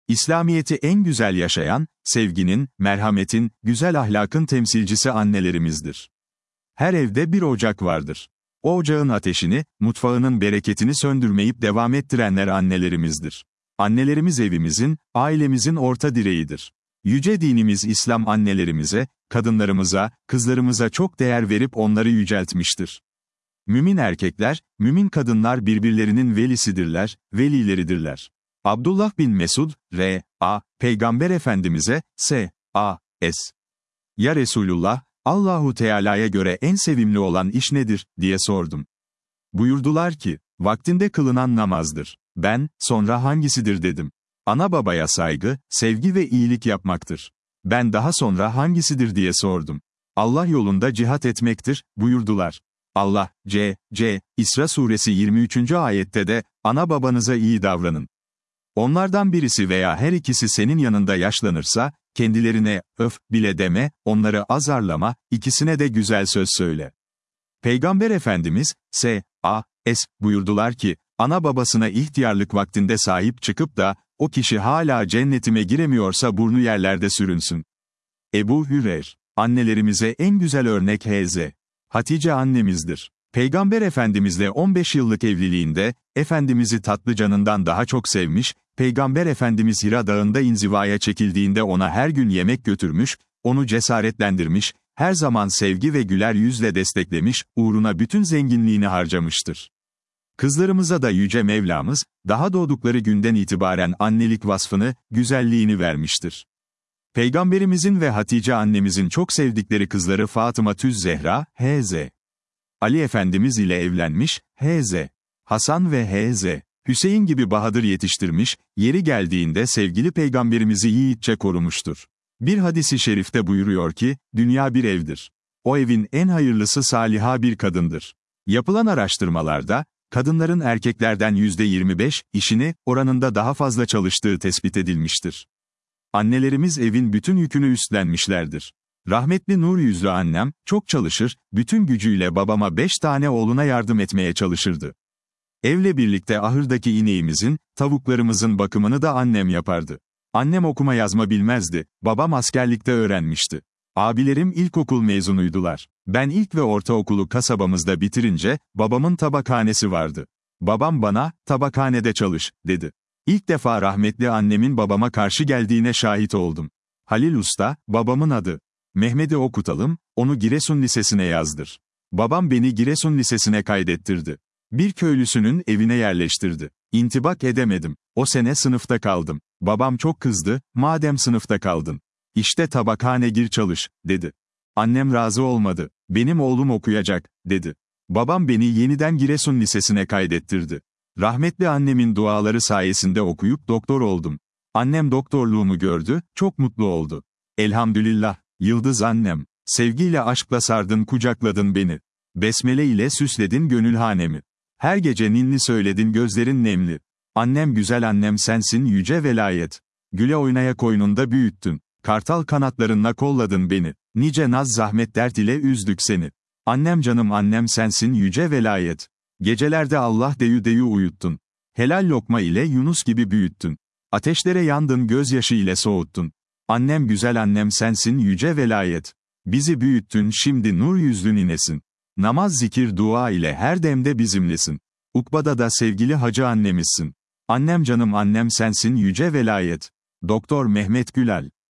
İslamiyet'i en güzel yaşayan, sevginin, merhametin, güzel ahlakın temsilcisi annelerimizdir. Her evde bir ocak vardır. O ocağın ateşini, mutfağının bereketini söndürmeyip devam ettirenler annelerimizdir. Annelerimiz evimizin, ailemizin orta direğidir. Yüce dinimiz İslam annelerimize, kadınlarımıza, kızlarımıza çok değer verip onları yüceltmiştir. Mümin erkekler, mümin kadınlar birbirlerinin velisidirler, velileridirler. Abdullah bin Mesud, R.A., Peygamber Efendimiz'e, S.A.S. Ya Resulullah, Allahu Teala'ya göre en sevimli olan iş nedir, diye sordum. Buyurdular ki, vaktinde kılınan namazdır. Ben, sonra hangisidir dedim. Ana babaya saygı, sevgi ve iyilik yapmaktır. Ben daha sonra hangisidir diye sordum. Allah yolunda cihat etmektir, buyurdular. Allah, İsra suresi 23. ayette de, ana babanıza iyi davranın. Onlardan birisi veya her ikisi senin yanında yaşlanırsa, kendilerine, öf, bile deme, onları azarlama, ikisine de güzel söz söyle. Peygamber Efendimiz, S.A.S. buyurdular ki, ana babasına ihtiyarlık vaktinde sahip çıkıp da, o kişi hala cennetime giremiyorsa burnu yerlerde sürünsün. Ebu Hüreyre, annelerimize en güzel örnek Hz. Hatice annemizdir. Peygamber Efendimizle 15 yıllık evliliğinde, Efendimiz'i tatlı canından daha çok sevmiş, Peygamber Efendimiz Hira Dağı'nda inzivaya çekildiğinde ona her gün yemek götürmüş, onu cesaretlendirmiş, her zaman sevgi ve güler yüzle desteklemiş, uğruna bütün zenginliğini harcamıştır. Kızlarımıza da Yüce Mevlamız, daha doğdukları günden itibaren annelik vasfını, güzelliğini vermiştir. Peygamberimizin ve Hatice annemizin çok sevdikleri kızları Fatıma Tüz Zehra, H.Z. Ali Efendimiz ile evlenmiş, H.Z. Hasan ve H.Z. Hüseyin gibi bahadır yetiştirmiş, yeri geldiğinde sevgili peygamberimizi yiğitçe korumuştur. Bir hadisi şerifte buyuruyor ki, dünya bir evdir. O evin en hayırlısı saliha bir kadındır. Yapılan araştırmalarda, kadınların erkeklerden %25, işini, oranında daha fazla çalıştığı tespit edilmiştir. Annelerimiz evin bütün yükünü üstlenmişlerdir. Rahmetli nur yüzlü annem, çok çalışır, bütün gücüyle babama 5 tane oğluna yardım etmeye çalışırdı. Evle birlikte ahırdaki ineğimizin, tavuklarımızın bakımını da annem yapardı. Annem okuma yazma bilmezdi, babam askerlikte öğrenmişti. Abilerim ilkokul mezunuydular. Ben ilk ve ortaokulu kasabamızda bitirince, babamın tabakhanesi vardı. Babam bana, tabakhanede çalış, dedi. İlk defa rahmetli annemin babama karşı geldiğine şahit oldum. Halil Usta, babamın adı. Mehmet'i okutalım, onu Giresun Lisesi'ne yazdır. Babam beni Giresun Lisesi'ne kaydettirdi. Bir köylüsünün evine yerleştirdi. İntibak edemedim. O sene sınıfta kaldım. Babam çok kızdı, madem sınıfta kaldın. İşte tabakhane gir çalış, dedi. Annem razı olmadı. Benim oğlum okuyacak, dedi. Babam beni yeniden Giresun Lisesi'ne kaydettirdi. Rahmetli annemin duaları sayesinde okuyup doktor oldum. Annem doktorluğumu gördü, çok mutlu oldu. Elhamdülillah, Yıldız annem, sevgiyle aşkla sardın kucakladın beni. Besmele ile süsledin gönülhanemi. Her gece ninni söyledin gözlerin nemli. Annem güzel annem sensin yüce velayet. Güle oynaya koynunda büyüttün. Kartal kanatlarınla kolladın beni. Nice naz zahmet dert ile üzdük seni. Annem canım annem sensin yüce velayet. Gecelerde Allah deyu uyuttun. Helal lokma ile Yunus gibi büyüttün. Ateşlere yandın gözyaşı ile soğuttun. Annem güzel annem sensin yüce velayet. Bizi büyüttün şimdi nur yüzlü ninesin. Namaz zikir dua ile her demde bizimlesin. Ukbada da sevgili hacı annemizsin. Annem canım annem sensin yüce velayet. Doktor Mehmet Gülal.